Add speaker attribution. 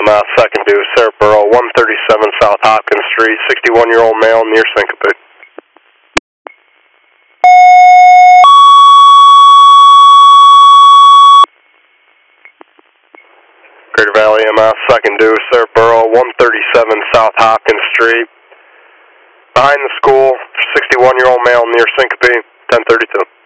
Speaker 1: EMS, second due, Sarahboro, 137 South Hopkins Street, 61-year-old male near syncope. Greater Valley EMS, second due, Sarahboro, 137 South Hopkins Street, behind the school, 61-year-old male near syncope, 1032.